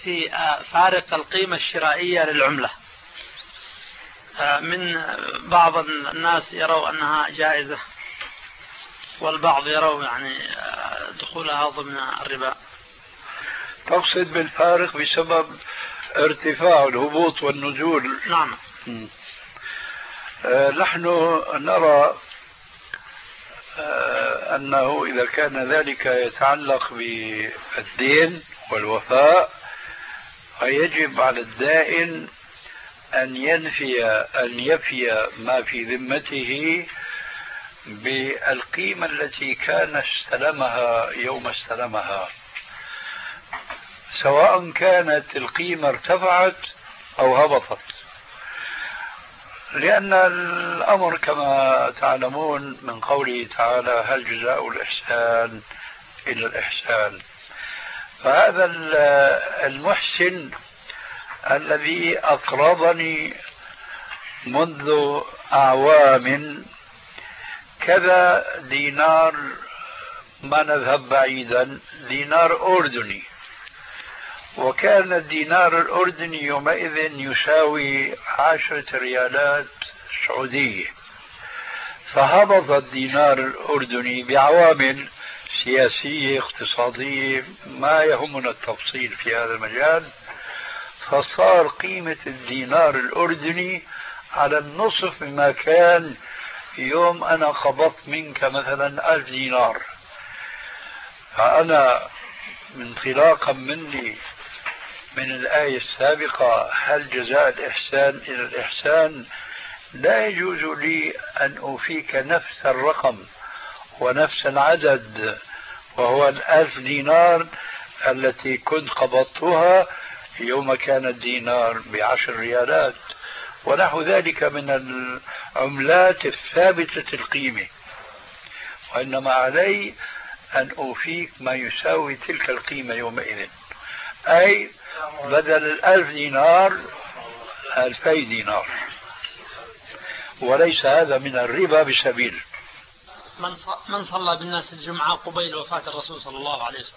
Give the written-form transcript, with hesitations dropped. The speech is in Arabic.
في فارق القيمة الشرائية للعملة. من بعض الناس يروا أنها جائزة، والبعض يروا يعني دخولها ضمن الربا. تقصد بالفارق بسبب ارتفاع الهبوط والنزول؟ نعم. نحن نرى أنه إذا كان ذلك يتعلق بالدين والوفاء فيجب على الدائن أن يفي ما في ذمته بالقيمة التي كان استلمها يوم استلمها، سواء كانت القيمة ارتفعت أو هبطت، لأن الأمر كما تعلمون من قوله تعالى هل جزاء الإحسان إلا الإحسان. فهذا المحسن الذي أقرضني منذ أعوام كذا دينار، ما نذهب بعيدا، دينار أردني، وكان الدينار الأردني يومئذ يساوي 10 ريالات سعودية، فهبط الدينار الأردني بعوامل سياسية اقتصادية ما يهمنا التفصيل في هذا المجال، فصار قيمة الدينار الأردني على النصف مما كان يوم أنا قبضت منك مثلا 1000 دينار. فأنا انطلاقا مني من الآية السابقة هل جزاء الإحسان إلى الإحسان، لا يجوز لي أن أوفيك نفس الرقم ونفس العدد، وهو 1000 دينار التي كنت قبضتها يوم كان الدينار ب10 ريالات ونحو ذلك من العملات الثابتة القيمة، وإنما علي أن أوفيك ما يساوي تلك القيمة يومئذ، أي بدل 1000 دينار 2000 دينار، وليس هذا من الربا بسبيل. من صلى بالناس الجمعة قبيل وفاة الرسول صلى الله عليه وسلم